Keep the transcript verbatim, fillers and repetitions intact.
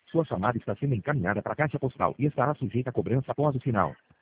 Sua chamada está sendo encaminhada para a caixa postal e estará sujeita a cobrança após o sinal.